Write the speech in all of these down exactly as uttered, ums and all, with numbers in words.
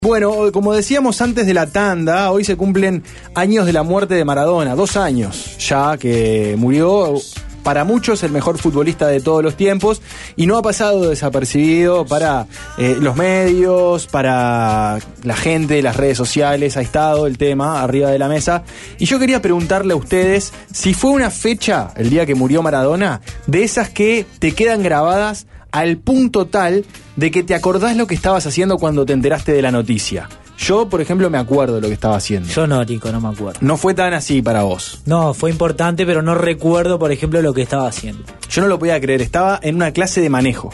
Bueno, como decíamos antes de la tanda, hoy se cumplen años de la muerte de Maradona, dos años ya que murió, para muchos el mejor futbolista de todos los tiempos, y no ha pasado desapercibido para eh, los medios, para la gente, las redes sociales, ha estado el tema arriba de la mesa. Y yo quería preguntarle a ustedes si fue una fecha, el día que murió Maradona, de esas que te quedan grabadas al punto tal de que te acordás lo que estabas haciendo cuando te enteraste de la noticia. Yo, por ejemplo, me acuerdo de lo que estaba haciendo. Yo no, Nico, no me acuerdo. No fue tan así para vos. No, fue importante, pero no recuerdo, por ejemplo, lo que estaba haciendo. Yo no lo podía creer, estaba en una clase de manejo.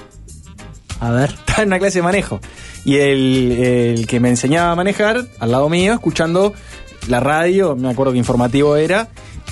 A ver. Estaba en una clase de manejo. Y el, el que me enseñaba a manejar, al lado mío, escuchando la radio, me acuerdo que informativo era,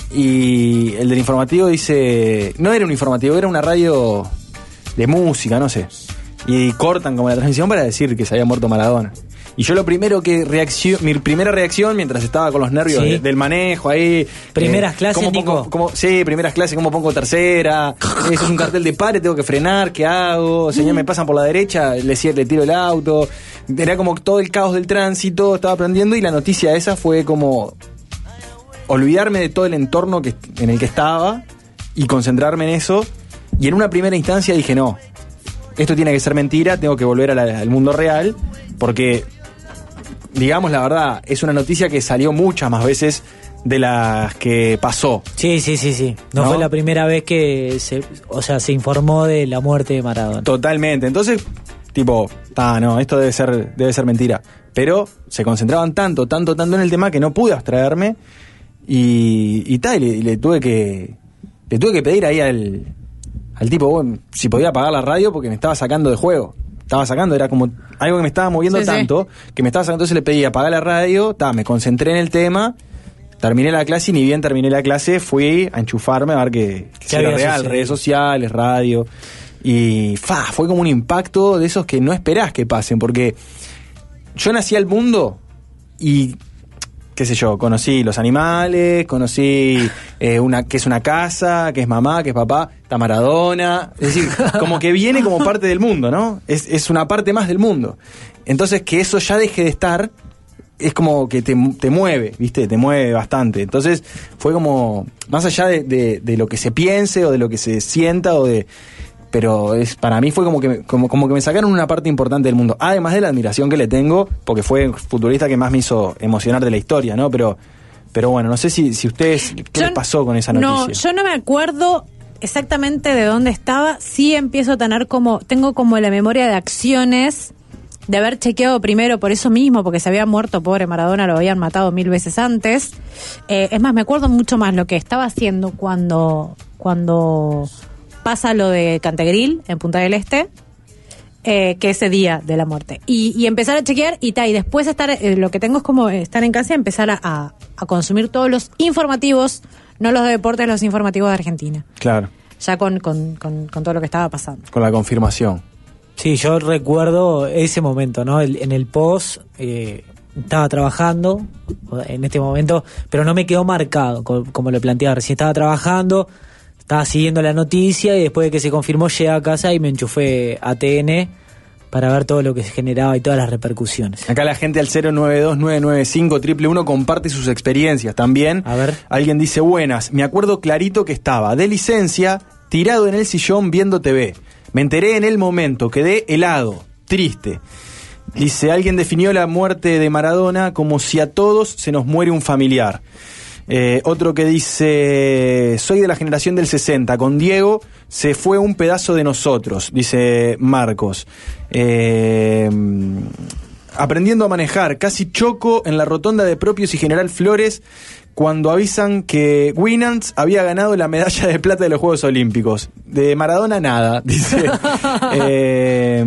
y el del informativo dice... No era un informativo, era una radio de música, no sé. Y cortan como la transmisión para decir que se había muerto Maradona. Y yo lo primero que reacción, mi primera reacción mientras estaba con los nervios ¿Sí? de, del manejo ahí. ¿Primeras eh, clases, ¿cómo Nico? pongo, cómo, sí, primeras clases, ¿cómo pongo tercera? Eso es un cartel de pare, tengo que frenar, ¿qué hago? Señor, me pasan por la derecha, le, le tiro el auto. Era como todo el caos del tránsito, estaba aprendiendo, y la noticia esa fue como olvidarme de todo el entorno que, en el que estaba y concentrarme en eso. Y en una primera instancia dije, no, esto tiene que ser mentira, tengo que volver a la, al mundo real, porque, digamos la verdad, es una noticia que salió muchas más veces de las que pasó. Sí, sí, sí, sí. No, ¿no? Fue la primera vez que se, o sea, se informó de la muerte de Maradona. Totalmente. Entonces, tipo, ah, no, esto debe ser, debe ser mentira. Pero se concentraban tanto, tanto, tanto en el tema que no pude abstraerme y, y tal, y le, y le tuve que, le tuve que pedir ahí al al tipo, bueno, si podía apagar la radio porque me estaba sacando de juego. Estaba sacando, era como algo que me estaba moviendo sí, tanto, sí. que me estaba sacando, entonces le pedí apagar la radio, ta, me concentré en el tema, terminé la clase y ni bien terminé la clase fui a enchufarme a ver que, que era real, sucedido? Redes sociales, radio, y fa, fue como un impacto de esos que no esperás que pasen, porque yo nací al mundo y... qué sé yo, conocí los animales, conocí eh, una que es una casa, que es mamá, que es papá, está Maradona. Es decir, como que viene como parte del mundo, ¿no? Es, es una parte más del mundo. Entonces, que eso ya deje de estar, es como que te, te mueve, ¿viste? Te mueve bastante. Entonces, fue como, más allá de, de, de lo que se piense o de lo que se sienta o de... Pero es para mí fue como que, como, como que me sacaron una parte importante del mundo. Además de la admiración que le tengo, porque fue el futbolista que más me hizo emocionar de la historia, ¿no? Pero, pero bueno, no sé si, si ustedes, ¿qué yo, les pasó con esa noticia? No, yo no me acuerdo exactamente de dónde estaba. Sí empiezo a tener como, tengo como la memoria de acciones, de haber chequeado primero por eso mismo, porque se había muerto, pobre Maradona, lo habían matado mil veces antes. Eh, es más, me acuerdo mucho más lo que estaba haciendo cuando... cuando pasa lo de Cantegril en Punta del Este, eh, que ese día de la muerte. Y, y empezar a chequear y tal, y después estar, eh, lo que tengo es como estar en casa y empezar a, a, a consumir todos los informativos, no los de deportes, los informativos de Argentina. Claro. Ya con, con, con, con todo lo que estaba pasando. Con la confirmación. Sí, yo recuerdo ese momento, ¿no? El, en el post, eh, estaba trabajando en este momento, pero no me quedó marcado, como, como lo planteaba recién. Estaba trabajando, estaba siguiendo la noticia y después de que se confirmó llegué a casa y me enchufé a T N para ver todo lo que se generaba y todas las repercusiones. Acá la gente al cero nueve dos nueve nueve cinco uno uno uno comparte sus experiencias también. A ver. Alguien dice, buenas, me acuerdo clarito que estaba de licencia, tirado en el sillón viendo T V. Me enteré en el momento, quedé helado, triste. Dice, alguien definió la muerte de Maradona como si a todos se nos muere un familiar. Eh, otro que dice, soy de la generación del sesenta, con Diego se fue un pedazo de nosotros, dice Marcos. Eh, aprendiendo a manejar, casi choco en la rotonda de Propios y General Flores cuando avisan que Winans había ganado la medalla de plata de los Juegos Olímpicos. De Maradona nada, dice. eh,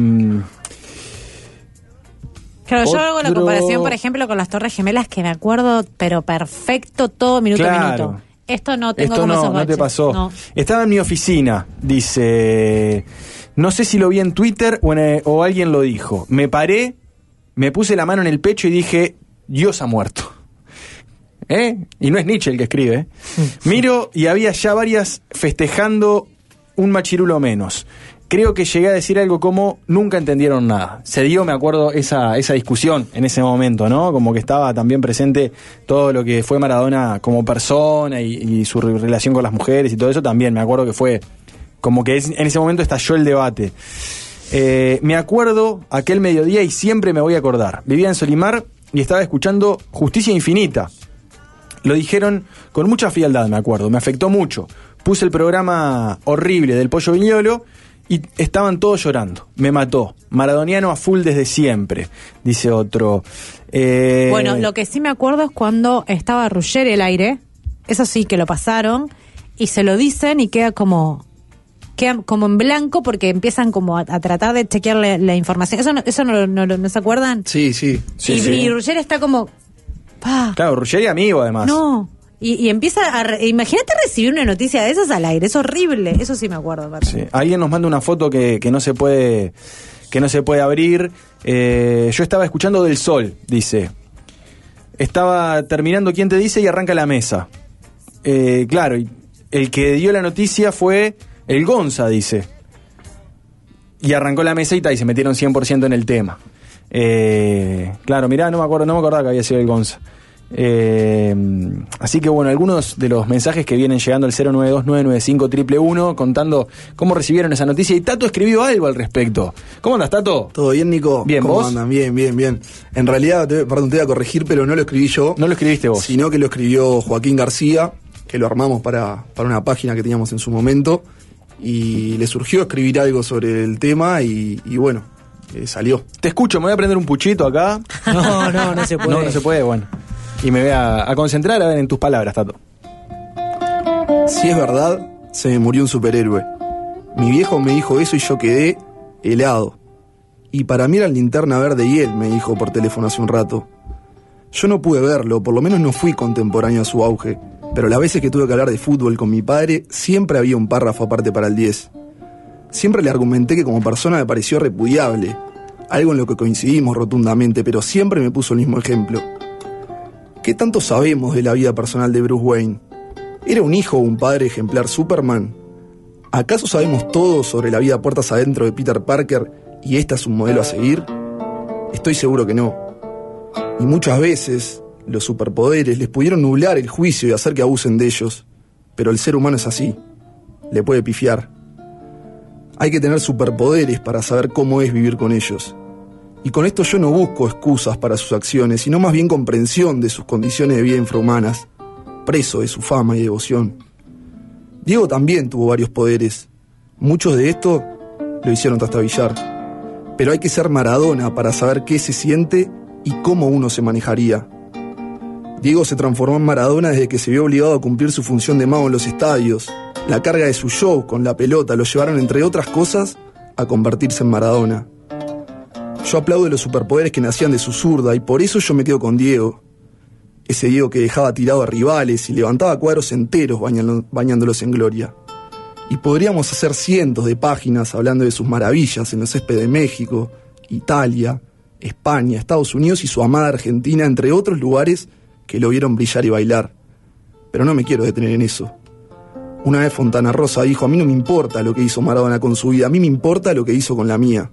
Claro, yo Otro... hago la comparación, por ejemplo, con las Torres Gemelas, que me acuerdo, pero perfecto, todo minuto a claro. minuto. Esto no tengo Esto como no, esos no baches. te pasó. No. Estaba en mi oficina, dice, no sé si lo vi en Twitter o, en, o alguien lo dijo. Me paré, me puse la mano en el pecho y dije, Dios ha muerto. ¿Eh? Y no es Nietzsche el que escribe. ¿eh? Miro y había ya varias festejando un machirulo menos. creo que llegué a decir algo como nunca entendieron nada. Se dio, me acuerdo, esa, esa discusión en ese momento, ¿no? Como que estaba también presente todo lo que fue Maradona como persona y, y su relación con las mujeres y todo eso también. Me acuerdo que fue como que es, en ese momento estalló el debate. Eh, me acuerdo aquel mediodía y siempre me voy a acordar. Vivía en Solimar y estaba escuchando Justicia Infinita. Lo dijeron con mucha frialdad, me acuerdo. Me afectó mucho. Puse el programa horrible del Pollo Viñolo y estaban todos llorando. Me mató. Maradoniano a full desde siempre, dice otro. Eh... Bueno, lo que sí me acuerdo es cuando estaba Ruggeri al aire. Eso sí, que lo pasaron y se lo dicen y queda como queda como en blanco porque empiezan como a, a tratar de chequear la, la información. ¿Eso no, eso no, no, no, no se acuerdan? Sí, sí. sí, y, sí. y Ruggeri está como... Pa. Claro, Ruggeri amigo además. No... Y, y empieza a... Re, imagínate recibir una noticia de esas al aire, es horrible, eso sí me acuerdo. Sí. Alguien nos manda una foto que, que no se puede que no se puede abrir. Eh, yo estaba escuchando Del Sol, dice. Estaba terminando ¿Quién te dice? Y arranca la mesa. Eh, claro, y el que dio la noticia fue el Gonza, dice. Y arrancó la mesa y, ta, y se metieron cien por ciento en el tema. Eh, claro, mirá, no me acuerdo, no me acordaba que había sido el Gonza. Eh, así que bueno, algunos de los mensajes que vienen llegando al cero nueve dos nueve nueve cinco uno uno uno contando cómo recibieron esa noticia, y Tato escribió algo al respecto. ¿Cómo andas, Tato? ¿Todo bien, Nico? Bien, ¿Cómo ¿vos? andan? Bien, bien, bien. En realidad, te, perdón, te voy a corregir, pero no lo escribí yo. No lo escribiste vos. Sino que lo escribió Joaquín García, que lo armamos para, para una página que teníamos en su momento, y le surgió escribir algo sobre el tema y, y bueno, eh, salió. Te escucho, me voy a prender un puchito acá. No, no, no se puede. No, no se puede, bueno. Y me voy a, a concentrar a ver en tus palabras, Tato. Si es verdad, se me murió un superhéroe. Mi viejo me dijo eso y yo quedé helado. Y para mí era el Linterna Verde y él, me dijo por teléfono hace un rato. Yo no pude verlo, por lo menos no fui contemporáneo a su auge, pero las veces que tuve que hablar de fútbol con mi padre, siempre había un párrafo aparte para el diez. Siempre le argumenté que como persona me pareció repudiable, algo en lo que coincidimos rotundamente, pero siempre me puso el mismo ejemplo. ¿Qué tanto sabemos de la vida personal de Bruce Wayne? ¿Era un hijo o un padre ejemplar Superman? ¿Acaso sabemos todo sobre la vida puertas adentro de Peter Parker y esta es un modelo a seguir? Estoy seguro que no. Y muchas veces los superpoderes les pudieron nublar el juicio y hacer que abusen de ellos. Pero el ser humano es así. Le puede pifiar. Hay que tener superpoderes para saber cómo es vivir con ellos. Y con esto yo no busco excusas para sus acciones, sino más bien comprensión de sus condiciones de vida infrahumanas, preso de su fama y devoción. Diego también tuvo varios poderes. Muchos de estos lo hicieron trastabillar. Pero hay que ser Maradona para saber qué se siente y cómo uno se manejaría. Diego se transformó en Maradona desde que se vio obligado a cumplir su función de mago en los estadios. La carga de su show con la pelota lo llevaron, entre otras cosas, a convertirse en Maradona. Yo aplaudo los superpoderes que nacían de su zurda y por eso yo me quedo con Diego. Ese Diego que dejaba tirado a rivales y levantaba cuadros enteros bañando, bañándolos en gloria. Y podríamos hacer cientos de páginas hablando de sus maravillas en los céspedes de México, Italia, España, Estados Unidos y su amada Argentina, entre otros lugares que lo vieron brillar y bailar. Pero no me quiero detener en eso. Una vez Fontana Rosa dijo: a mí no me importa lo que hizo Maradona con su vida, a mí me importa lo que hizo con la mía.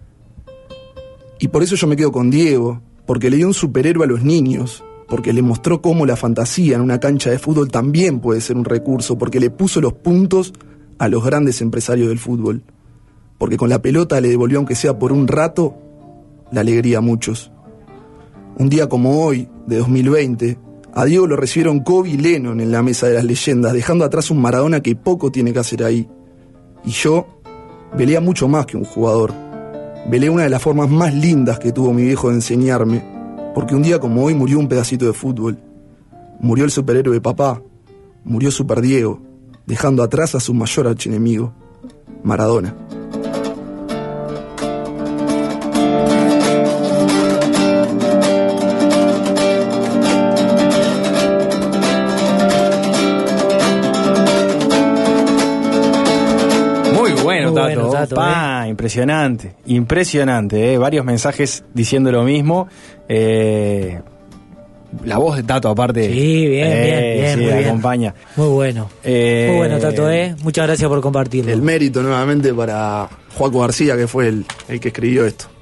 Y por eso yo me quedo con Diego, porque le dio un superhéroe a los niños, porque le mostró cómo la fantasía en una cancha de fútbol también puede ser un recurso, porque le puso los puntos a los grandes empresarios del fútbol, porque con la pelota le devolvió, aunque sea por un rato, la alegría a muchos. Un día como hoy, de dos mil veinte, a Diego lo recibieron Kobe y Lennon en la mesa de las leyendas, dejando atrás un Maradona que poco tiene que hacer ahí. Y yo velé mucho más que un jugador. Velé una de las formas más lindas que tuvo mi viejo de enseñarme, porque un día como hoy murió un pedacito de fútbol. Murió el superhéroe de papá, murió Super Diego, dejando atrás a su mayor archienemigo, Maradona. Tato, Tato, pa, eh. impresionante, impresionante, eh. Varios mensajes diciendo lo mismo. Eh, La voz de Tato, aparte. Sí, bien, eh, bien, bien, sí, muy bien. acompaña. Muy bueno. Eh, Muy bueno, Tato, ¿eh? Muchas gracias por compartirlo. El mérito nuevamente para Joaco García, que fue el, el que escribió esto.